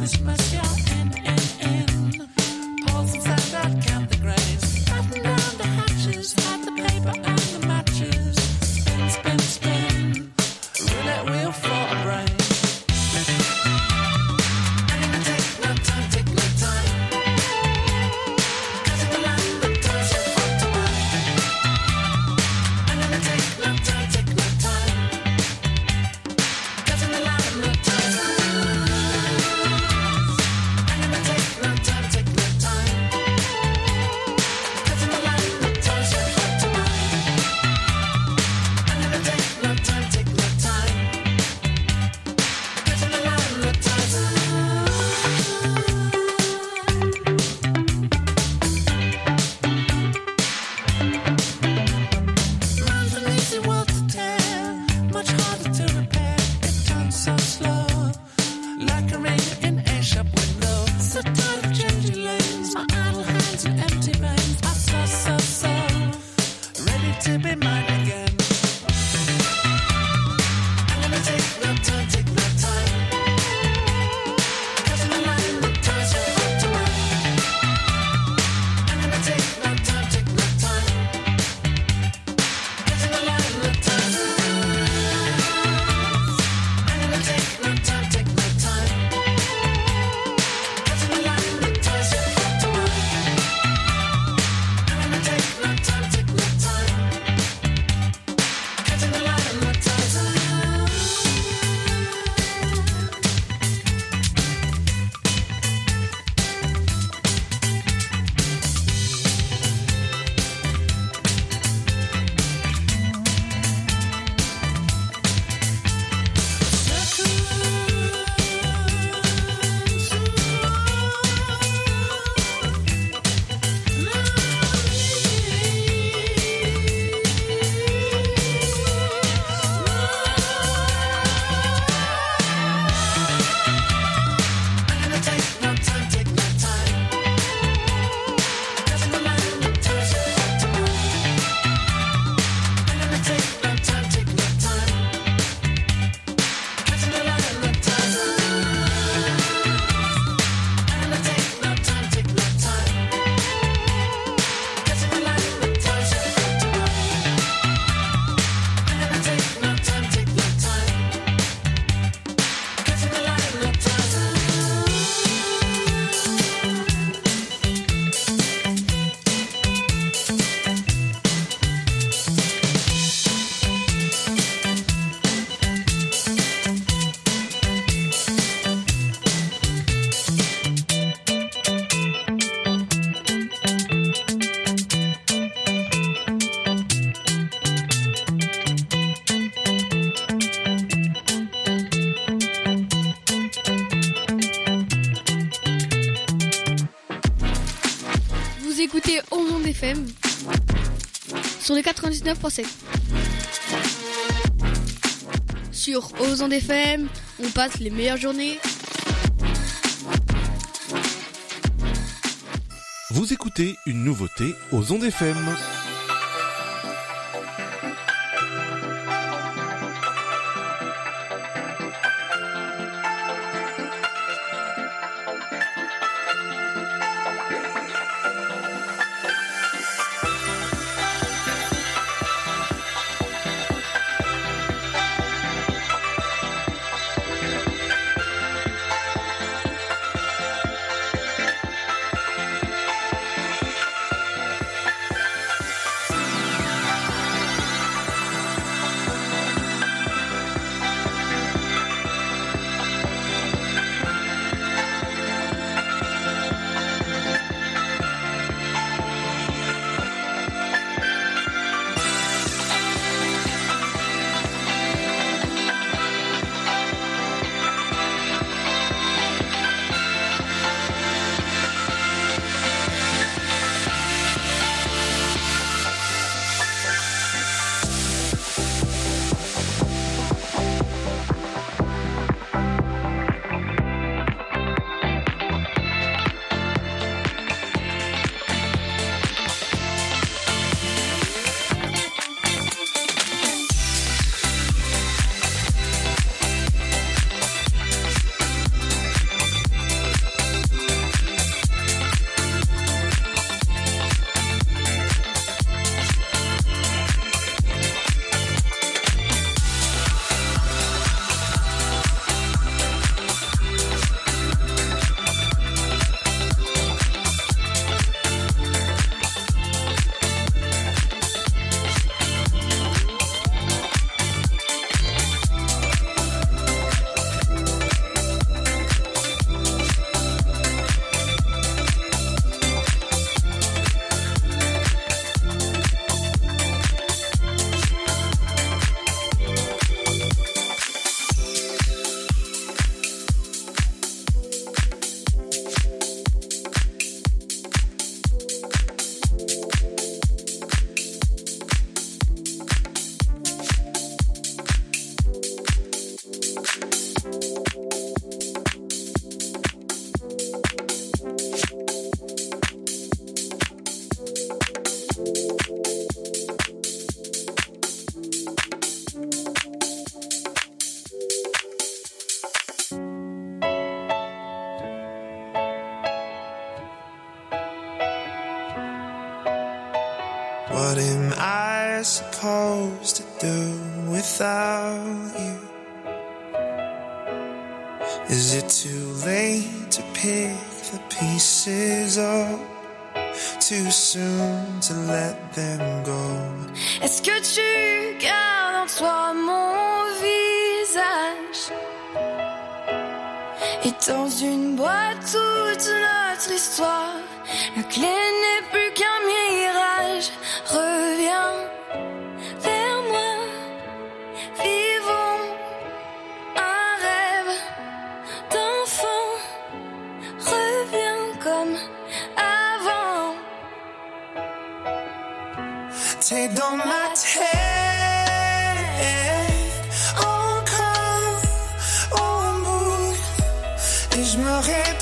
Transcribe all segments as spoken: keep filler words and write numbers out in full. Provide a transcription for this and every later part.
écoutez Aux Ondes F M sur les quatre-vingt-dix-neuf virgule sept. Sur Aux Ondes F M, on passe les meilleures journées. Vous écoutez une nouveauté aux Ondes F M. What am I supposed to do without you? Is it too late to pick the pieces up? Too soon to let them go? Est-ce que tu gardes en toi mon visage? Et dans une boîte toute notre histoire, la clé n'est plus qu'un mirage. Reviens vers moi, vivons un rêve d'enfant. Reviens comme avant. T'es dans ma tête encore en boucle, et je me répète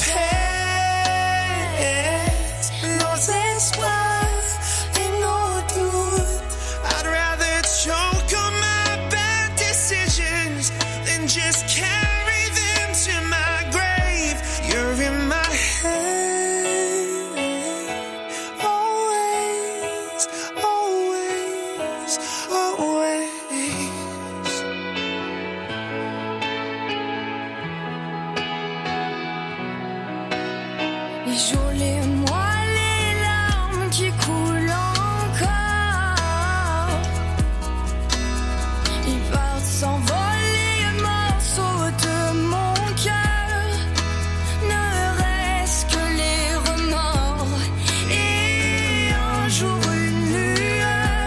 nos espoirs et nos doutes. I'd rather choke on my bad decisions than just carry them to my grave. You're in my head, always, always, always. Les jours, les mois, les larmes qui coulent encore, ils partent s'envoler, morceaux de mon cœur. Ne reste que les remords et un jour une lueur.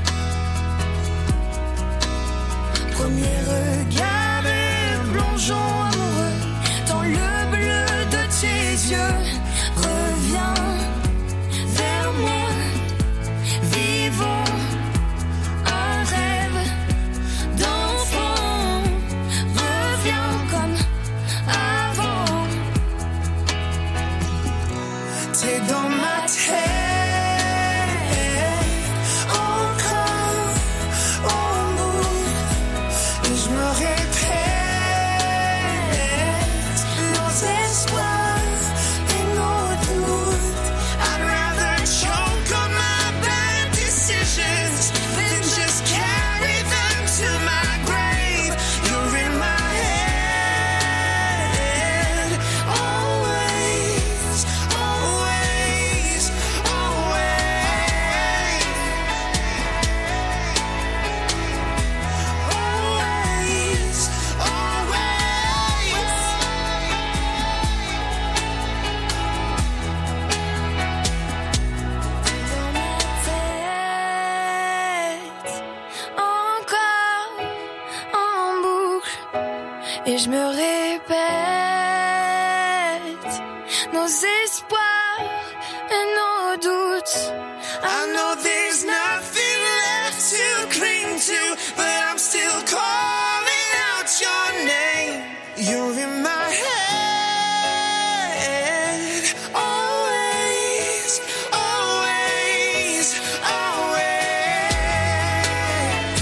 Premier regard et plongeons amoureux dans le bleu de tes yeux. Reviens vers moi, vivons un rêve d'enfant. Reviens comme avant. T'es dans ma tête encore en boucle, et je me répète nos espoirs et nos doutes. I'd rather choke on my bad decisions than just carry them to my grave. You're in my head, always, always, always, always, Dans ma tête, encore en boucle, et je me répète nos espoirs et nos doutes. I know there's nothing left to cling to, but I'm still calling out your name. You're in my head, always, always, always.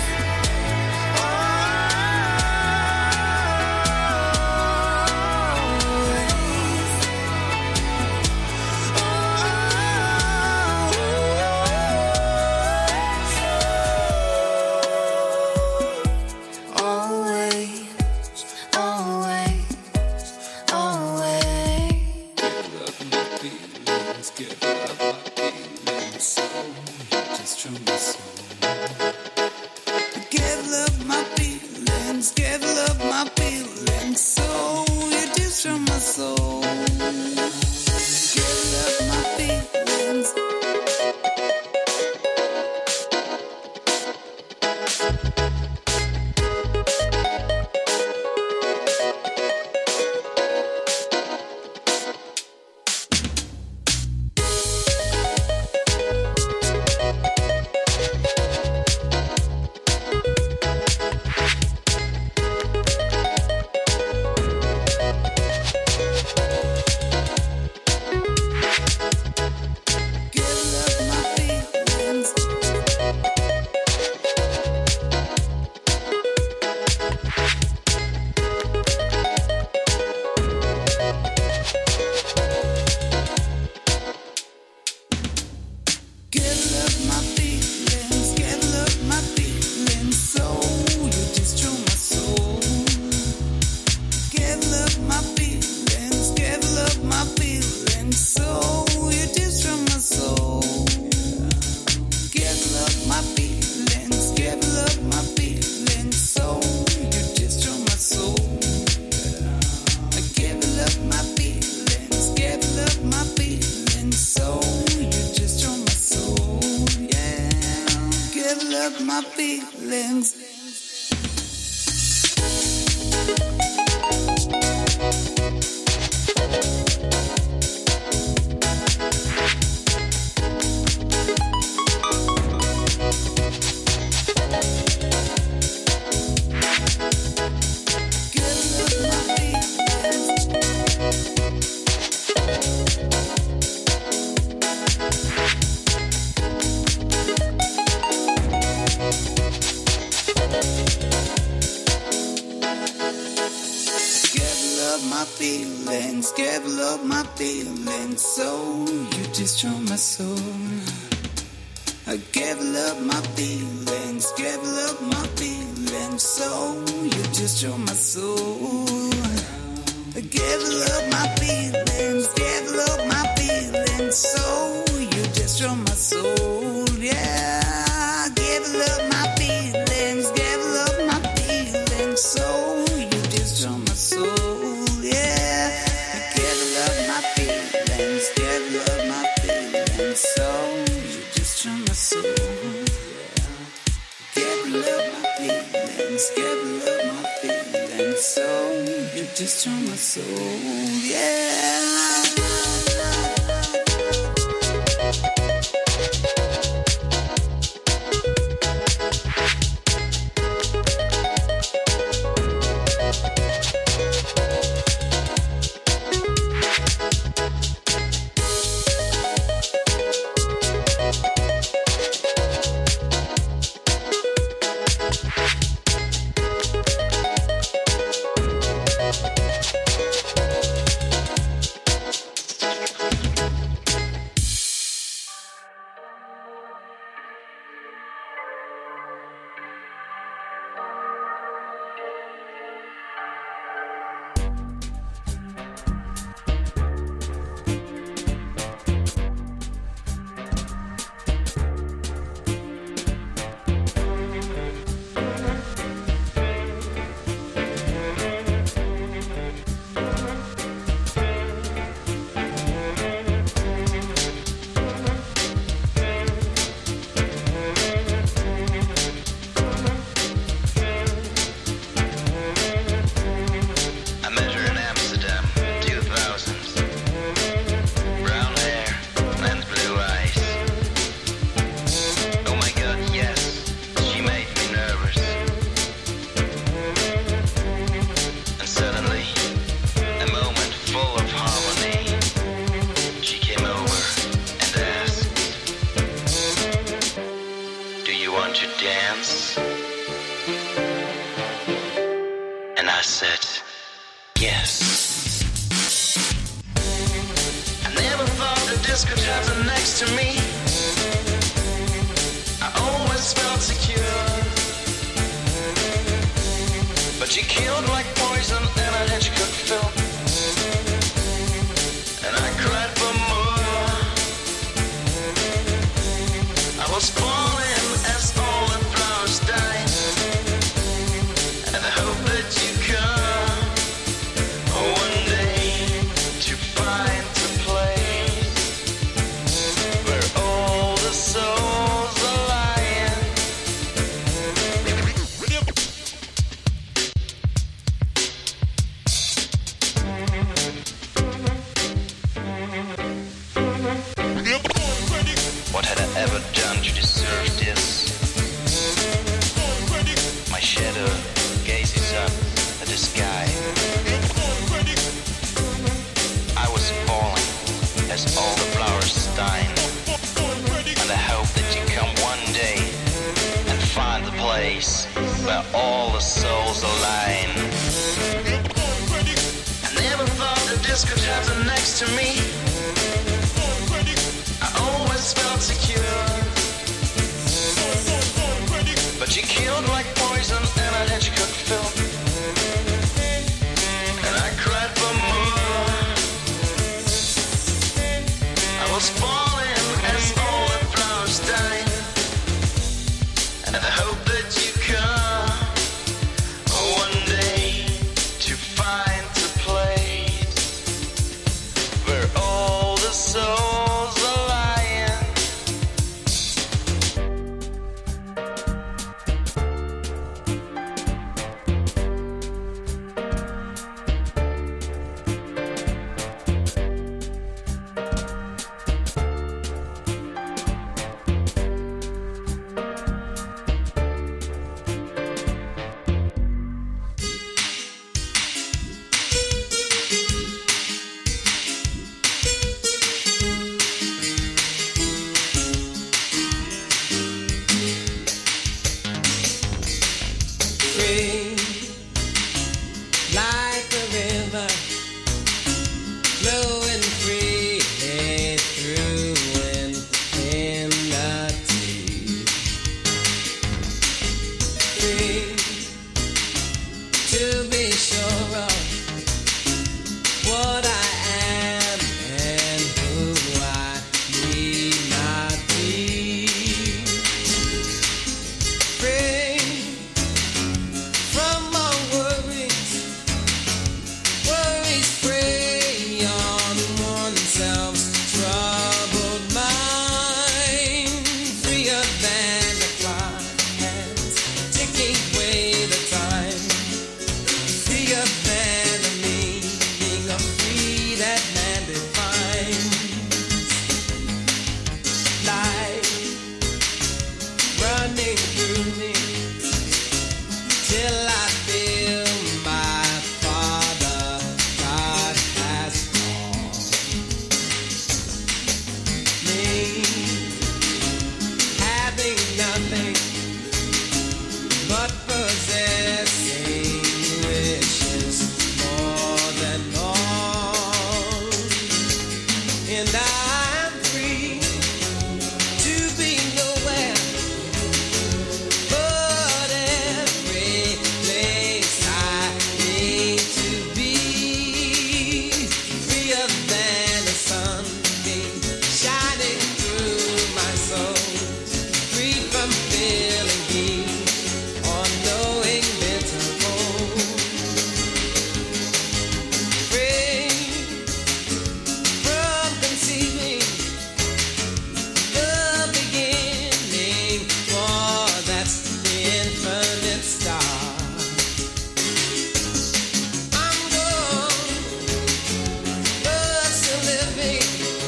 Always, always, always. Give love my feelings, so you just true my soul. Give love my feelings, give love my feelings, so you just true my soul. Give love my feelings. my feelings. Feelings, give love my feelings, so you destroy my soul. I give love my feelings, give love my feelings, so you destroy my soul. I give love my feelings, give love my feelings, so you destroy my soul. Yeah, give love my feelings, give love my feelings, so you destroy my soul. So you destroy my soul. Give love my feelings, give love my feelings. So you destroy my soul. Yeah. flowing freely through infinity. Free to be sure of what I am and who I need not be. Free from all worries, worries prey on oneself's troubled mind. Freer than the clock hands ticking away the time. Freer than the meaning of free that man defines. Life running through me till I feel my Father God has called me. Having nothing but possessing wishes more than all. And I'm free to be nowhere but every place I need to be. Freer than the sunbeam shining through my soul. Free from feeling heat or knowing bitter cold. Free from conceiving the beginning, for that's the infinite star. I'm gone, but still living.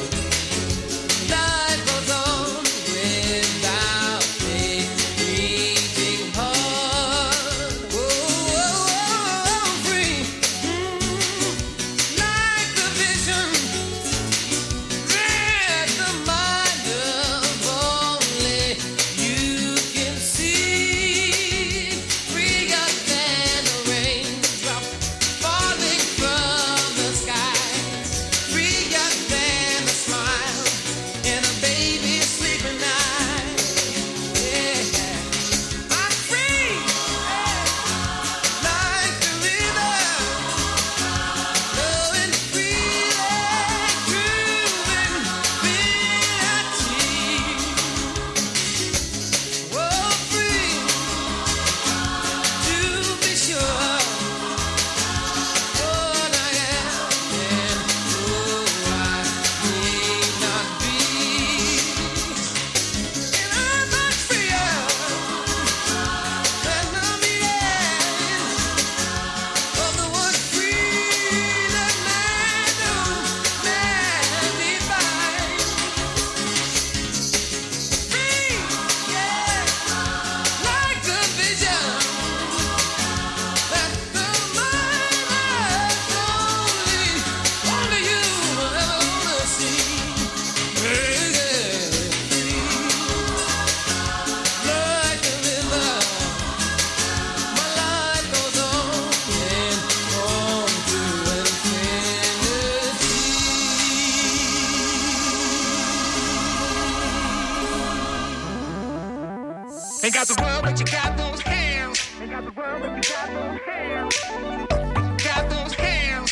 Life goes on without a beating heart. Whoa, whoa, whoa, free, mm, like the vision that the mind of only you can see. Freer than a raindrop falling from the sky. Freer than a smile in a baby's sleeping eye. Yeah, I'm free, like the river, flowing freely through infinity. Whoa, free to be sure what I am and who I need not be. And I'm much freer than the meaning of the word free that man man defines. Free, yeah, like the vision that the mind has only, only you will ever see. Yeah, like the river, my life goes on and on to infinity. Ain't got the world, but you got those hands. Ain't got the world, but you got those hands. Got those hands.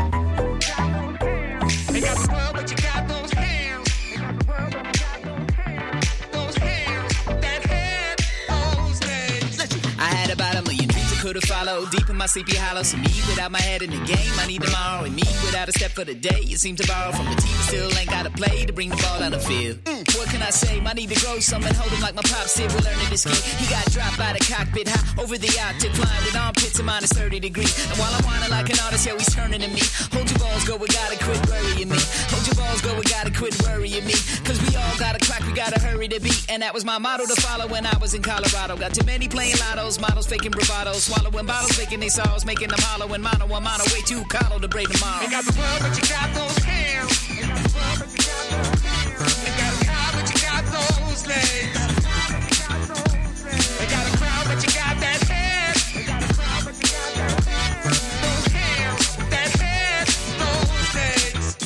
Ain't got the world, but you got those hands. Ain't got the world, but you got those hands. Those hands that had those legs. I had about a million dreams I could have followed. Deep in my sleepy hollow. So me without my head in the game. I need tomorrow. And me without a step for the day. You seem to borrow from the team. Still ain't got to play to bring the ball down the field. Mm. What can I say? I need to grow some and hold him like my pops did. We're learning to ski. He got dropped by the cockpit high over the Arctic, flying with armpits at minus thirty degrees. And while I'm whining like an artist, yo, he's turning to me. Hold your balls, go, we gotta quit worrying me. Hold your balls, go, we gotta quit worrying me. Cause we all got a clock, we gotta hurry to beat. And that was my motto to follow when I was in Colorado. Got too many playing lottos, models faking bravado, swallowing bottles, faking they sorrows, making them hollow and mono a mono, way too hollow to break tomorrow. Ain't got the world, but you got those hands. Ain't got the world, but you got those hands. Ain't got a car, but you got those legs. Ain't got a crowd, but you got that head. Ain't got a crowd, but you got that head. Those hands, that head, those legs.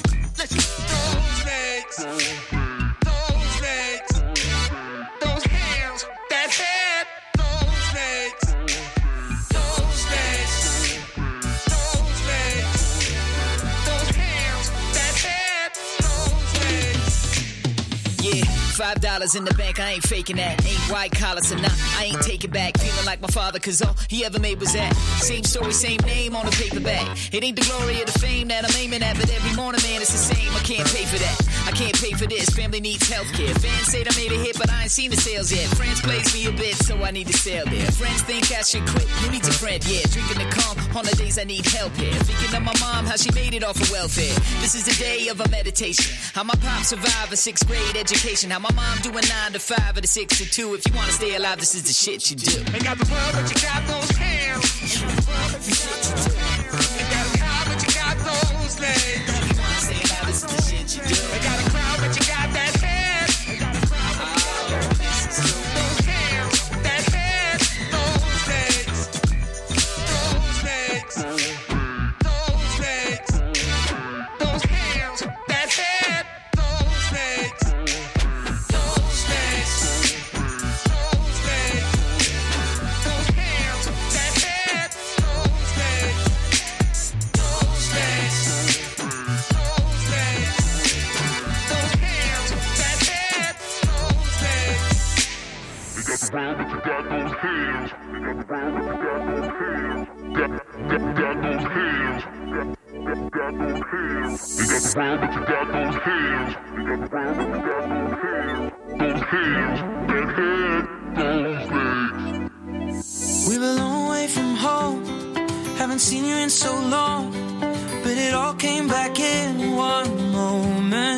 Five dollars in the bank, I ain't faking that. Ain't white collar, so nah, I ain't taking back. Feeling like my father, cause all he ever made was that. Same story, same name on the paperback. It ain't the glory or the fame that I'm aiming at, but every morning, man, it's the same. I can't pay for that. I can't pay for this. Family needs healthcare. Fans say I made a hit, but I ain't seen the sales yet. Friends plays me a bit, so I need to sell there. Friends think I should quit. Who needs a friend? Yeah, drinking the calm on the days I need help here. Thinking of my mom, how she made it off of welfare. This is the day of a meditation. How my pop survived a sixth grade education. How my mom doing nine to five or the six to two. If you wanna stay alive, this is the shit you do. Ain't got the world, but you got those hands. Ain't got the world, but you got those hands. Ain't got a car, but you got those legs. If you wanna stay alive, this is the shit you do. Ain't got a crowd, but you got that head. Ain't got a crowd, but you got those hands, that head, those legs, those legs, those legs, those hands, that head, those legs, those legs, those legs, those hands, that head, those legs, those legs, those legs, those hands, that head, those legs. You got the world, but you got those hands. You got the world, but you got those hands. Got, got, got those hands. Got, got, got those hands. You got the world, but you got those hands. You got the world, but you got those hands. Those hands, that head, those legs. We're a long way from home, haven't seen you in so long, but it all came back in one moment.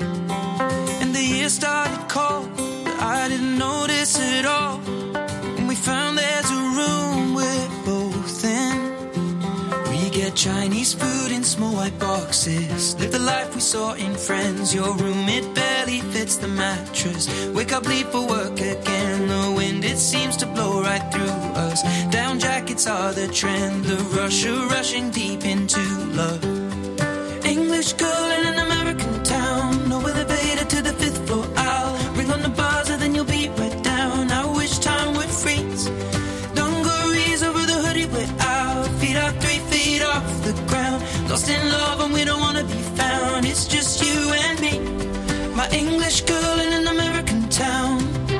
And the year started cold, but I didn't notice it all. When we found there's a room we're both in, we get Chinese food in small white boxes, live the life we saw in Friends. Your room, it barely fits the mattress. Wake up, leave for work again. The wind, it seems to blow right through us. Down jackets are the trend. The rush of rushing deep into love. English girl in an American town, no elevator to the fifth floor. I'll ring on the buzzer, then you'll be right down. I wish time would freeze. Dungarees over the hoodie, we're out. Feet are three feet off the ground. Lost in love and we don't wanna be found. It's just you and me, my English girl in an American town.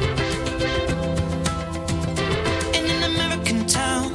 In an American town.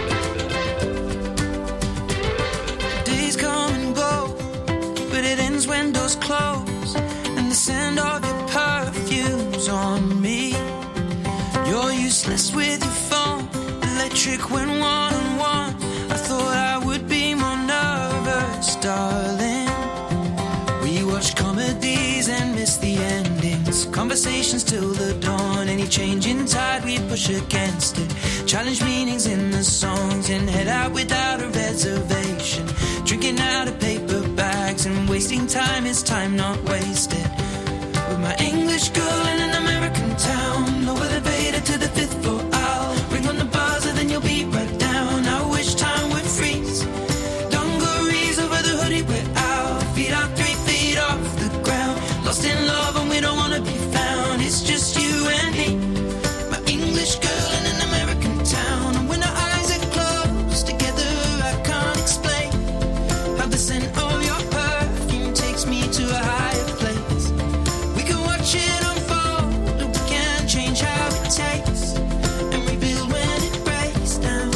Days come and go, but it ends when doors close, and the scent of your perfume's on me. You're useless with your phone, electric when one-on-one. I thought I would be more nervous, darling. We watch comedies and miss the endings. Conversations till the dawn. Any change in tide, we push against it. Challenge meanings in the songs and head out without a reservation. Drinking out of paper bags and wasting time is time not wasted. With my English girl in an American town, no elevator to the fifth floor. I'll ring on the buzzer, then you'll be right down. I wish time would freeze. Dungarees over the hoodie, we're out. Feet are three feet off the ground. Lost in love and we don't wanna be found. It's just you and me, my English girl in an American town. And when our eyes are closed together, I can't explain how the scent of your perfume takes me to a higher place. We can watch it unfold, but we can't change how it tastes, and rebuild when it breaks down.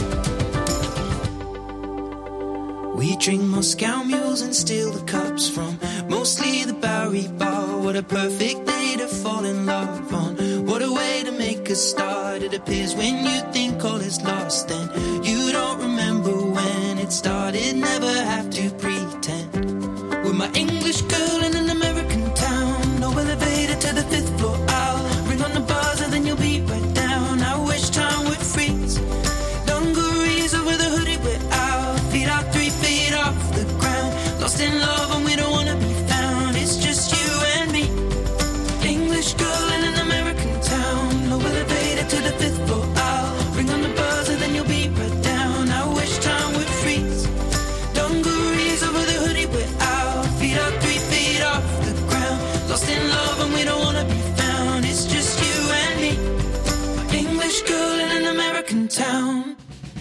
We drink Moscow mules and steal the cups from mostly the Bowery Bar. What a perfect day to fall in love on. What a way to make a start. It appears when you think all is lost, then you don't remember when it started. Never have to pretend. With my English girl in an American town, no elevator to the fifth floor. I'll ring on the buzzer, then you'll be right down. I wish time would freeze. Dungarees over the hoodie, we're out. Feet are three feet off the ground. Lost in love and we don't wanna be found. It's just you and me, English girl in an American town. No elevator to the fifth floor. I'll ring on the buzzer, then you'll be right down. I wish time would freeze. Dungarees over the hoodie, we're out. Feet are three feet off the ground. Lost in love and we don't wanna be found. It's just you and me, my English girl in an American town.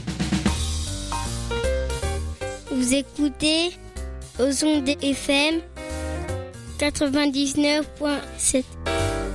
Vous écoutez aux ondes F M quatre-vingt-dix-neuf point sept.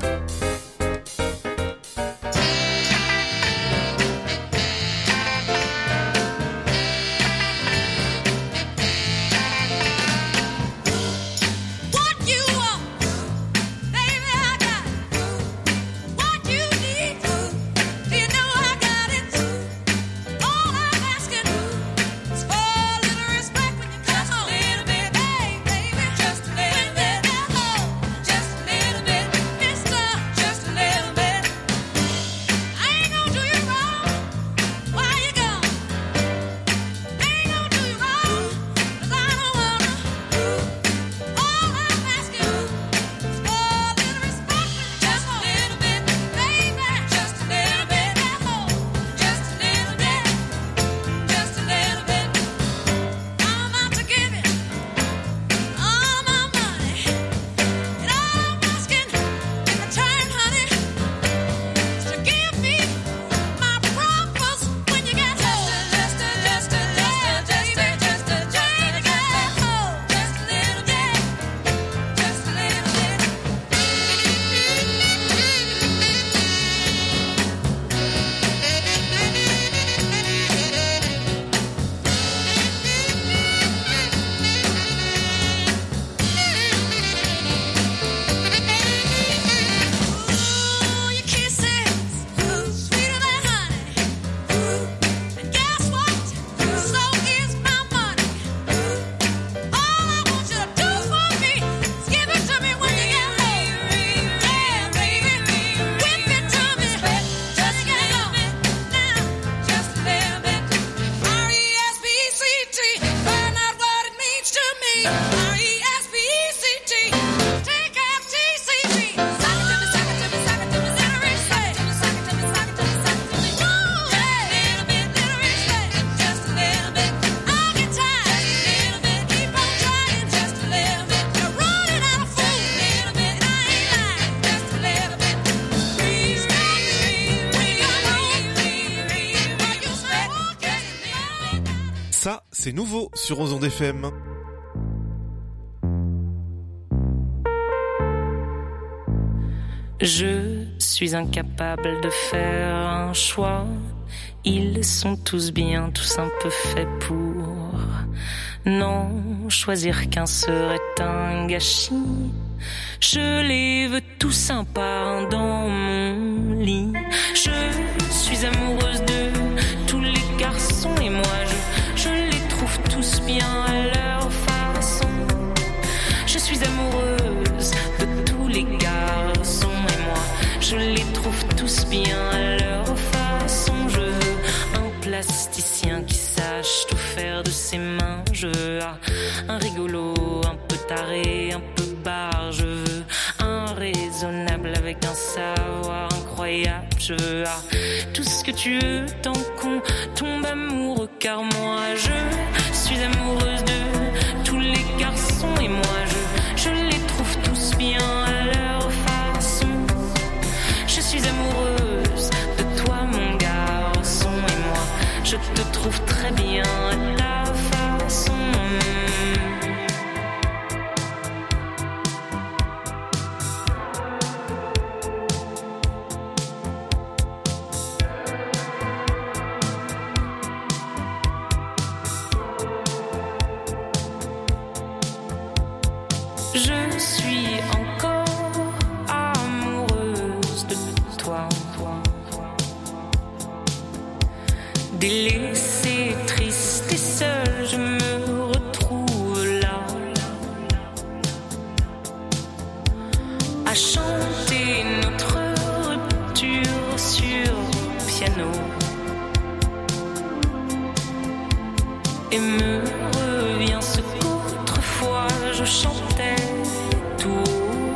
c'est nouveau sur Ondes F M. Je suis incapable de faire un choix. Ils sont tous bien, tous un peu faits pour. Non, choisir qu'un serait un gâchis. Je les veux tous un par un dans mon lit. Je suis amoureuse de tous les garçons et moi je, je les trouve tous bien à leur façon. Je suis amoureuse de tous les garçons et moi je les trouve tous bien à leur façon. Je veux un plasticien qui sache tout faire de ses mains. Je veux un rigolo, un peu taré, un peu barre. Je veux un raisonnable avec un savoir incroyable. Je veux ah, tout ce que tu veux tant qu'on tombe amoureux. Car moi je suis amoureuse de tous les garçons et moi je, je les trouve tous bien à leur façon. Je suis amoureuse de toi mon garçon et moi je te trouve très bien à ta façon. Je suis encore amoureuse de toi. Délaissée, triste et seule, je me retrouve là à chanter notre rupture sur piano et me revient ce qu'autrefois je chantais tout haut.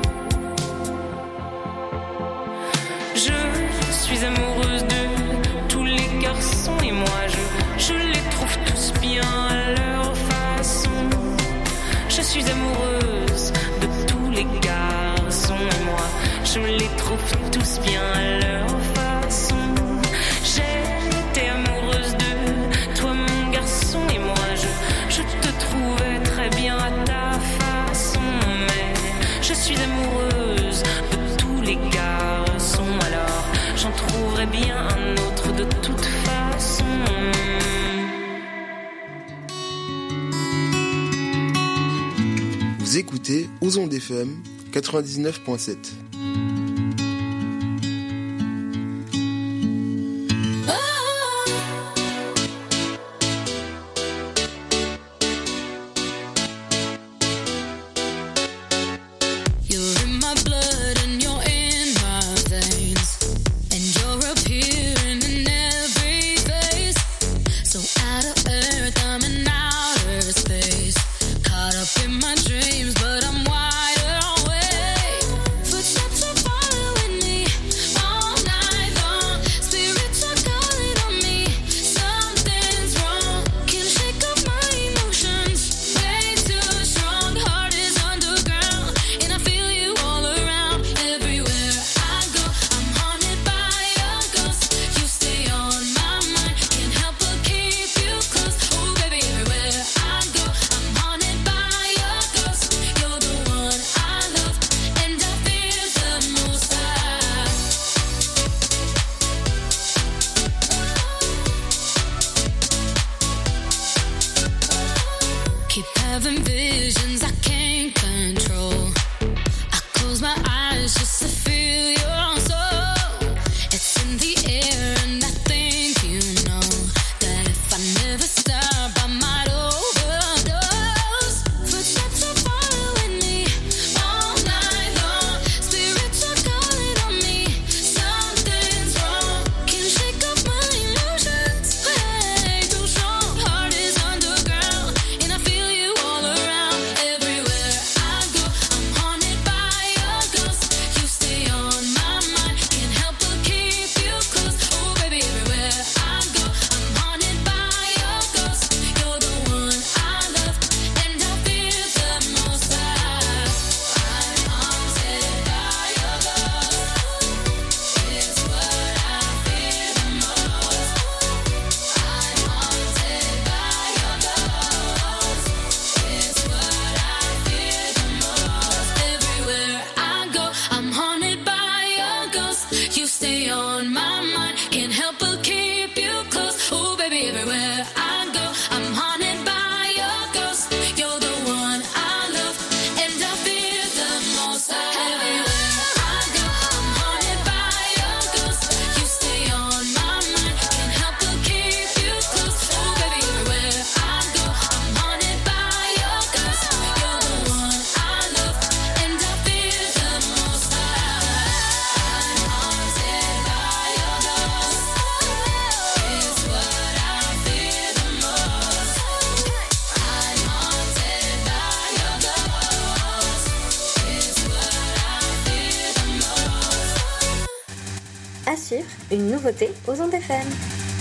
Je suis amoureuse de tous les garçons et moi je, je les trouve tous bien à leur façon. Je suis amoureuse de tous les garçons et moi je les trouve tous bien à leur façon. J'étais amoureuse de toi mon garçon et moi je, je te trouvais très bien à ta façon. Mais je suis amoureuse de tous les garçons, alors j'en trouverais bien un autre de toute façon. Vous écoutez Ondes F M quatre-vingt-dix-neuf point sept. Caught up in my dreams, but I'm wide awake. Footsteps are suivre, une nouveauté aux ondes F M.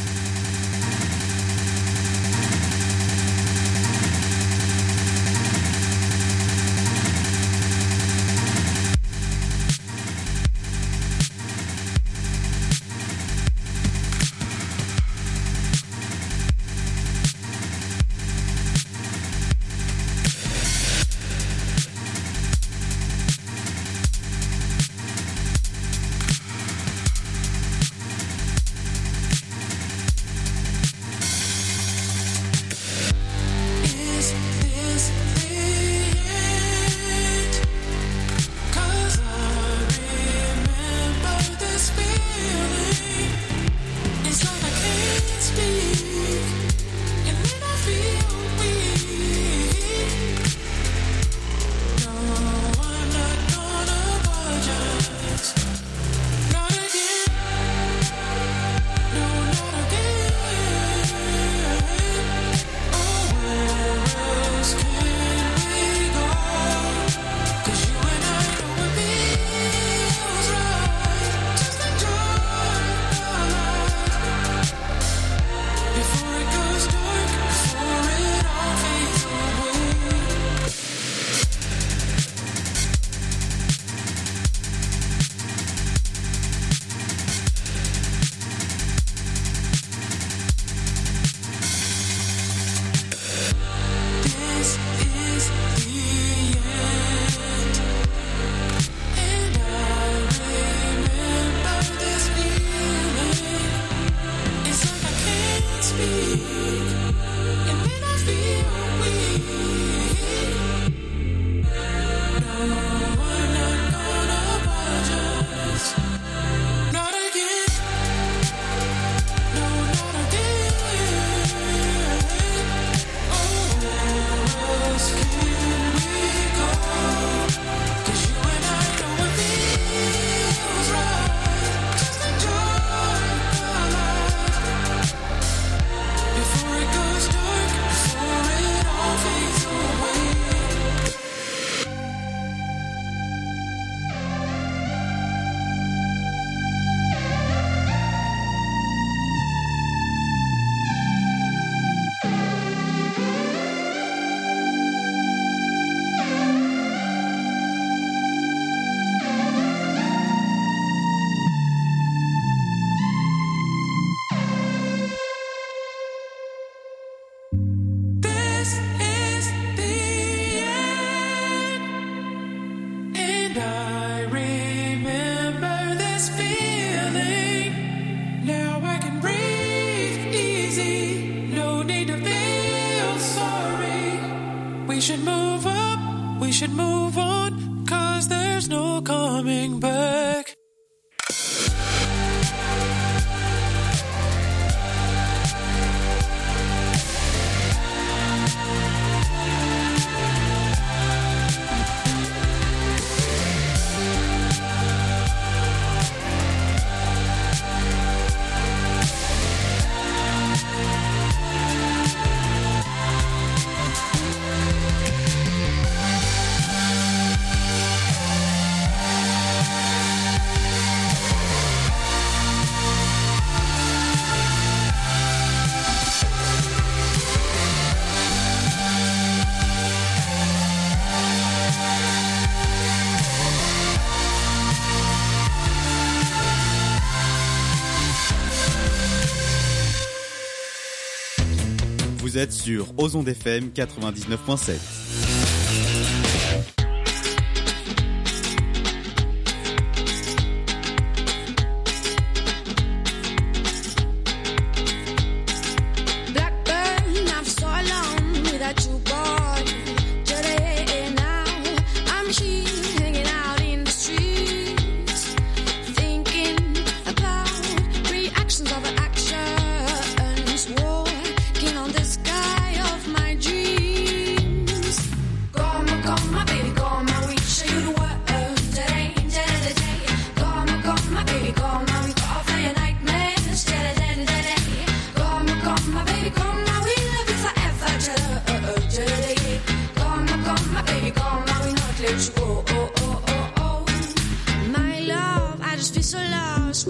Vous êtes sur Ozon F M quatre-vingt-dix-neuf point sept.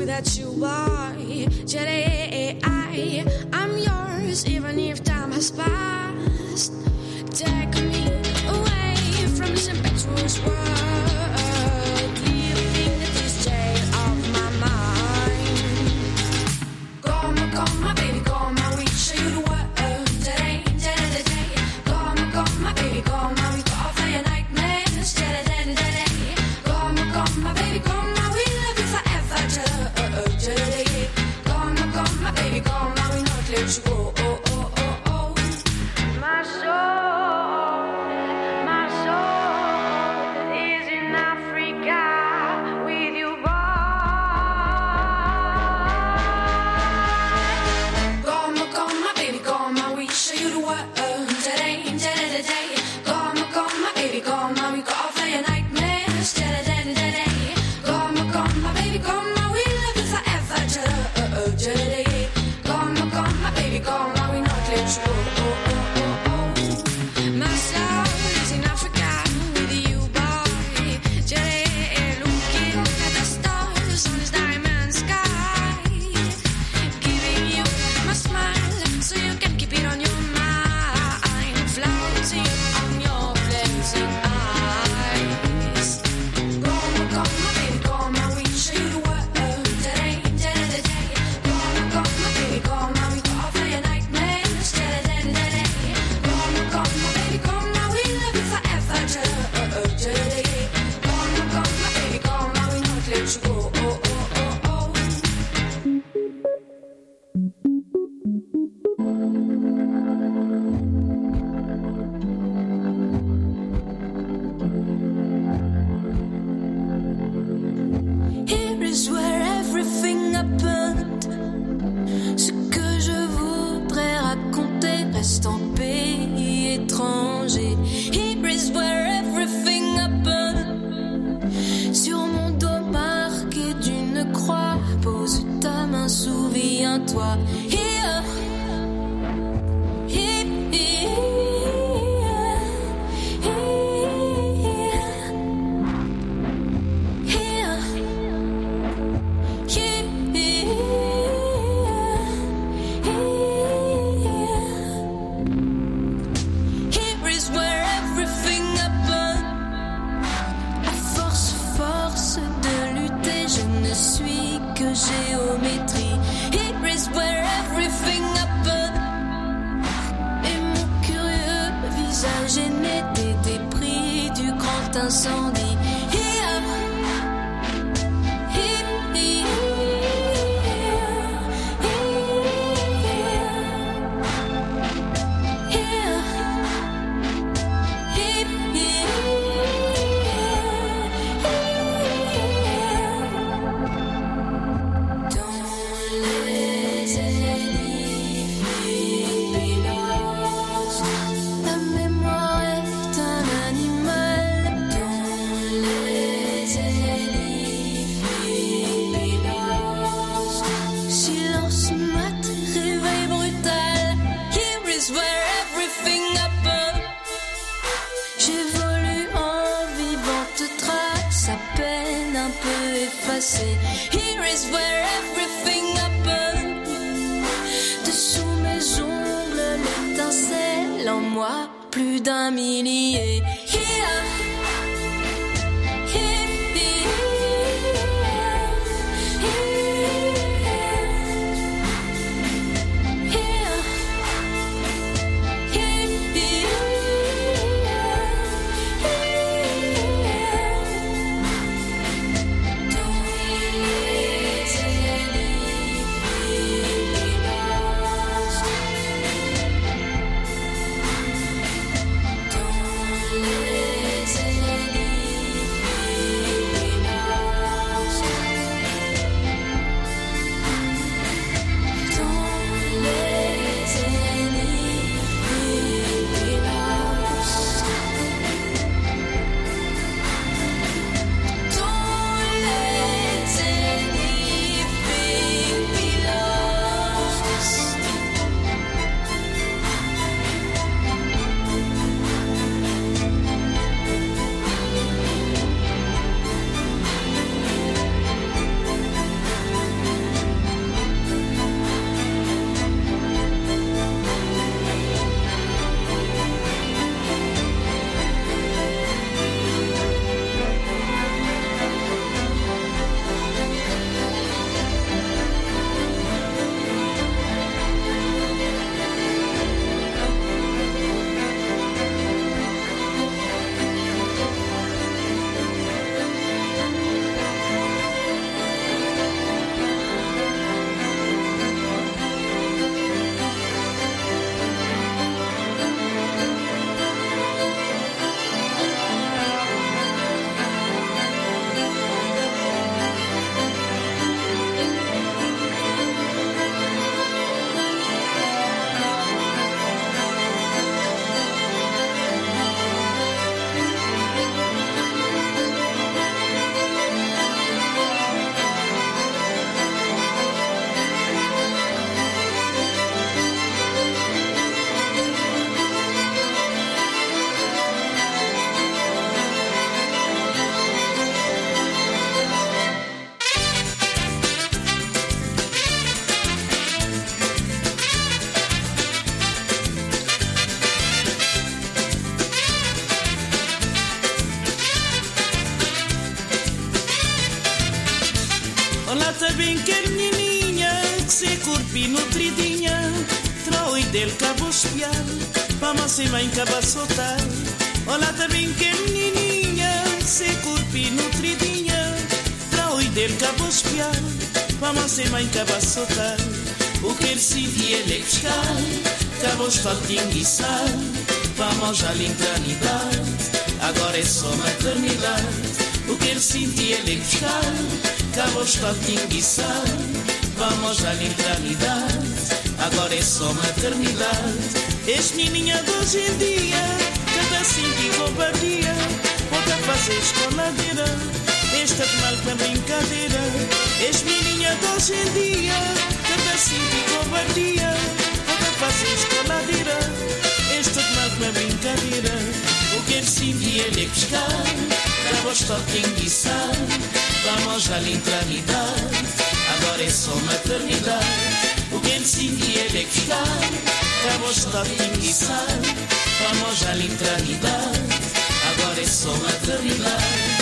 without you, boy. Today I, I'm yours, even if time has passed. Take me away from this impetuous world, leaving the this jail of my mind. Come on, come on, baby, come on, we show you the world. Today, today, today. Come on, come on, baby, come on, we go off your nightmares. Today, today, today. Come on, come on, baby, come on, we love you forever. Today, come on, come on, baby, come on, we not let you go. Oh, oh, oh, oh. My soul, my soul is in Africa with you, boy. Come on, come on, baby, come on, we show you the world. Today, today, today. Come on, come on, baby, come on, we go off your nightmares. Today, today, today. Come on, come on, baby, come on, we love you forever. Today, come on, come on, baby, come on, we not let you go. Oh, oh, oh, oh. My soul is in Africa with you, boy. Today, looking at the stars on this diamond sky, giving you my smile so you can keep it on your mind, floating on your blazing eyes. Come on, come on, baby, come on, we show you the world. Today, today, today. Come on, come on, baby, come on, we go off your nightmares. Today, today, today. Come on, come on, baby, come on, we love you forever. Today, come on, come on, baby, come on, we not let you go. Oh, oh, oh, oh. Here is where everything happened. Ce que je voudrais raconter reste en pays étranger. Here is where everything happened. Sur mon dos marqué d'une croix, pose ta main, souviens-toi. Here, here, here, here, here is where everything happened. À force, force de lutter, je ne suis que géométrie. Here is where everything happened. Et mon curieux visage aîné des débris du grand incendie. Here, la mémoire est un animal dont les éliminés. Silence mat, réveil brutal. Here is where everything happened. J'évolue en vivante trace, à peine un peu effacée. Here is where everything happened. Dessous mes ongles, l'étincelle en moi, plus d'un millier. Here, here, here, Don't tá bem que a menininha, que se corpi nutridinha, troi del cabo espiar, pa massa mãe caba soltar. Olá, tá bem que a menininha, que se corpi nutridinha, troi del cabo espiar, pa massa mãe caba soltar. O que ele sentia ele pescar, cabo está tinguiçar, vamos à lintanidade, agora é só maternidade. O que ele sentia ele pescar, cabo está tinguiçar, vamos à lintanidade, agora é só maternidade. Este menininha de hoje em dia, cada cinco e cobardia, pode fazer escoladeira, este é de mal com a brincadeira. Este menininha de hoje em dia, cada cinco e cobardia, pode fazer escoladeira, este é de mal com a brincadeira. O que ele sentia ele pescar, cabo está tinguiçar, vamos à lintanidade, agora é só maternidade. O que ele sentia ele pescar, cabo está tinguiçar, vamos à lintanidade, agora é só maternidade.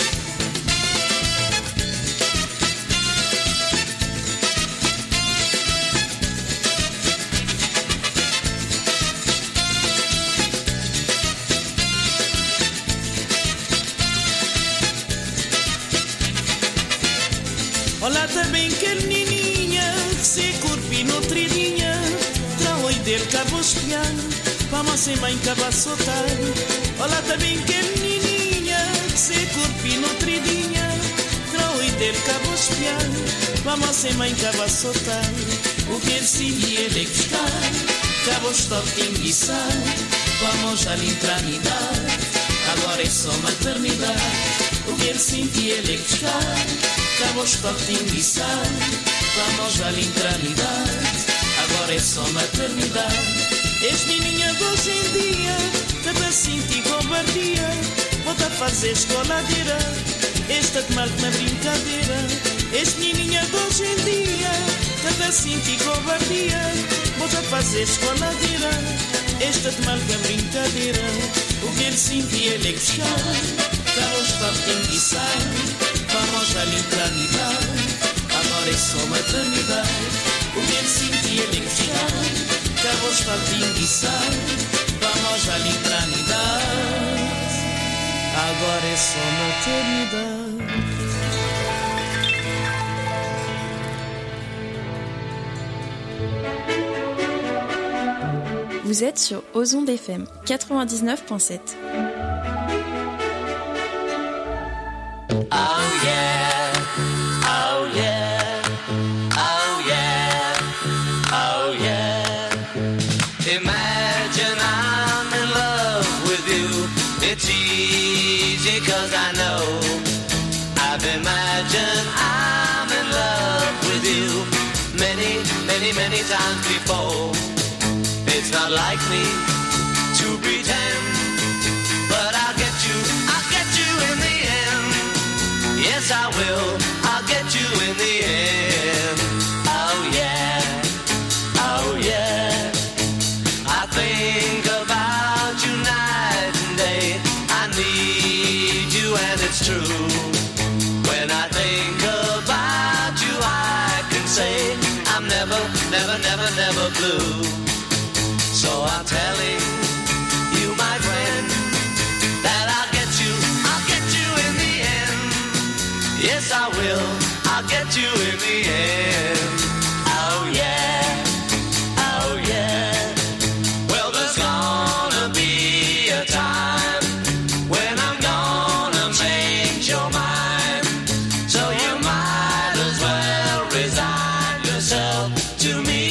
Olá, também que a menininha, que se corpi nutridinha, trau e del cabo espiar, pa massa mãe caba soltar. Olá, também que a menininha, que se corpi nutridinha, trau e del cabo espiar, pa massa mãe caba soltar. O que ele sentia ele pescar, cabo está tinguiçar, vamos à lintanidade, agora é só maternidade. O que ele sentia ele pescar, cabo está tinguiçar, vamos à lintanidade, agora é só maternidade. Este menininha de hoje em dia, cada cinto e cobardia, pode fazer escoladeira, este é de mal na brincadeira. Este menininha de hoje em dia, cada cinto e cobardia, pode fazer escoladeira, este é de mal na brincadeira. O que ele sentia ele pescar, cabo está tinguiçar, vamos à lintanidade, agora é só maternidade. O que ele sentia ele pescar, cabo está tinguiçar, vamos à lintanidade, agora é só maternidade. Vous êtes sur Ozon F M quatre-vingt-dix-neuf virgule sept. Oh yeah, oh yeah, oh yeah, oh yeah. Imagine I'm in love with you. It's easy cause I know. I've imagined I'm in love with you many, many, many times before. It's not like me to pretend, but I'll get you, I'll get you in the end. Yes, I will, I'll get you in the end. Oh yeah, oh yeah. I think about you night and day. I need you and it's true. When I think about you I can say I'm never, never, never, never blue. So I'm telling you, my friend, that I'll get you, I'll get you in the end. Yes, I will, I'll get you in the end. Oh yeah, oh yeah. Well, there's gonna be a time when I'm gonna change your mind. So you might as well resign yourself to me.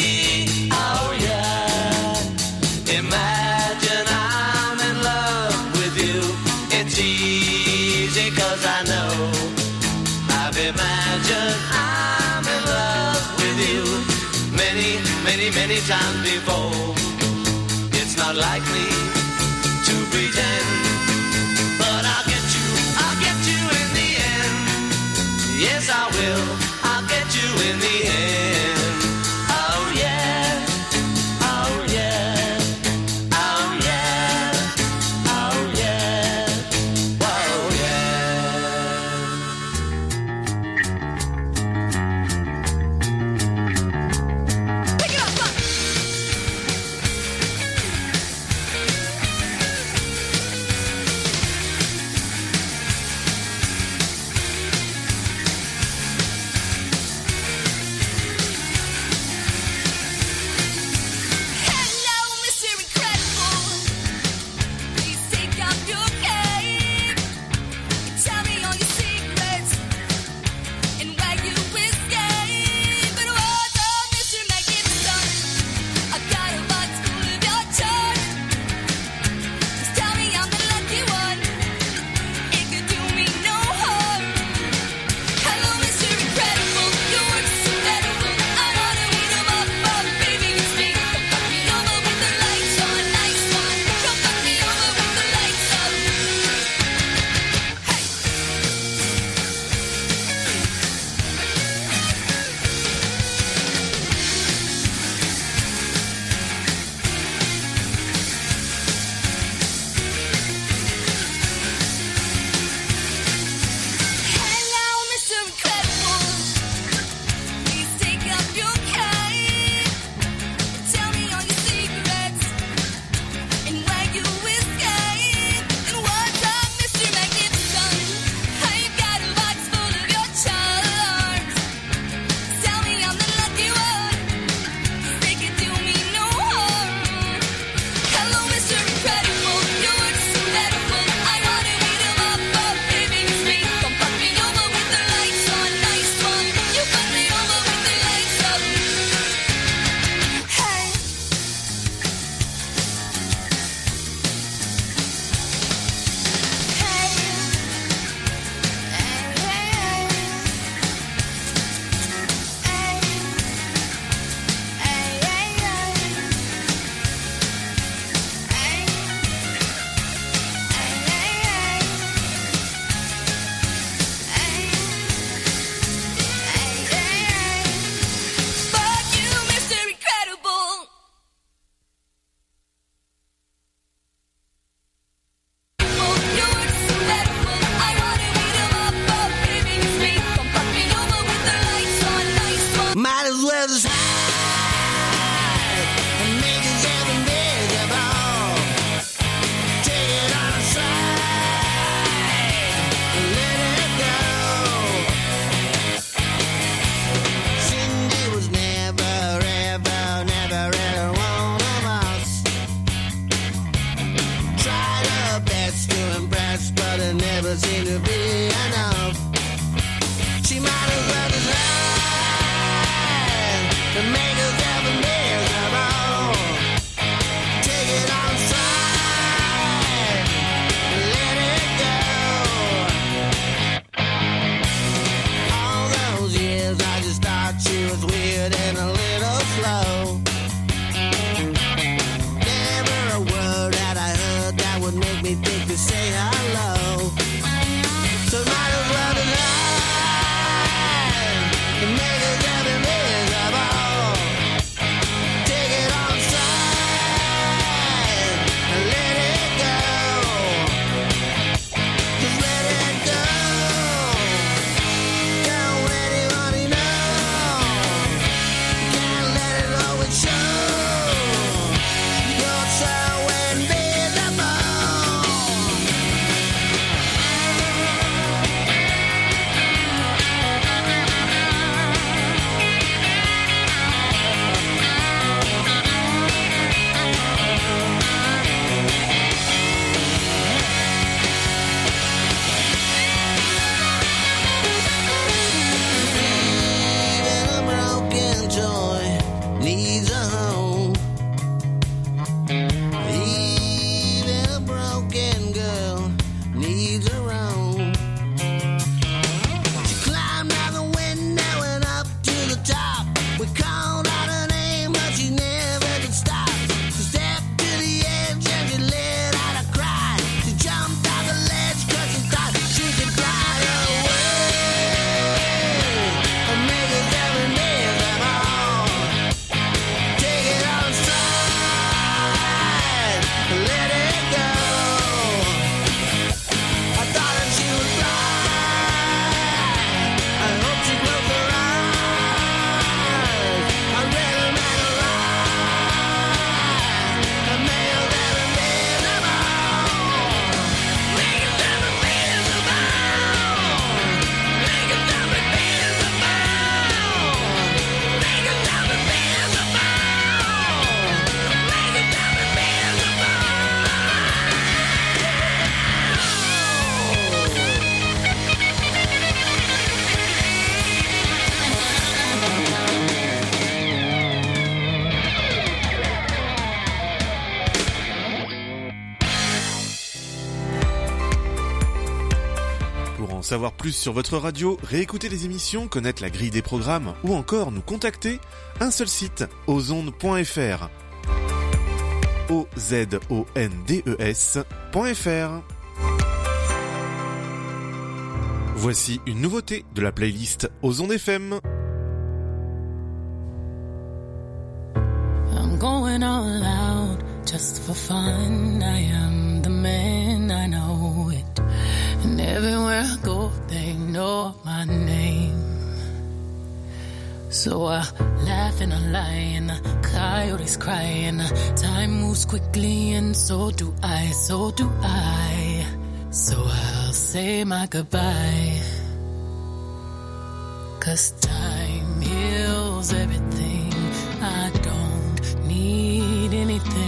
Imagine I'm in love with you. It's easy cause I know. I've imagined I'm in love with you many, many, many times before. It's not like me to pretend, but I'll get you, I'll get you in the end. Yes, I will, I'll get you in the end. Oh yeah, oh yeah. never seem to be enough. She might as well decide to make herself miserable. Take it on stride, let it go. All those years I just thought she was weird and a little slow. Never a word that I heard that would make me think to say hello. So might as well decide to make herself miserable. Take it on stride and let it go. Just let it go. Don't let anybody know. Can't let it always show. You're so invisible. Even a broken toy needs a home. Even a broken girl needs a room. She climbed out the window and up to the top. We called out her name, but she never did stop. She stepped to the edge and she let out a cry. She jumped off the ledge 'cause she thought she could fly away and make herself invisible. Take it on stride, let it go. I thought that she would fly. I hope she closed her eyes. I read her man alive and made her invisible. Make herself invisible. Make herself invisible. Make herself invisible. Make herself invisible. Pour en savoir plus sur votre radio, réécouter les émissions, connaître la grille des programmes ou encore nous contacter, un seul site, ozondes point f r. O Z O N D E S point F R. Voici une nouveauté de la playlist Ozondes F M. I'm going all out just for fun. I am the man, I know it. And everywhere I go, they know my name. So I laugh and I lie and the coyotes cry and the time moves quickly and so do I, so do I. So I'll say my goodbye. 'Cause time heals everything. I don't need anything.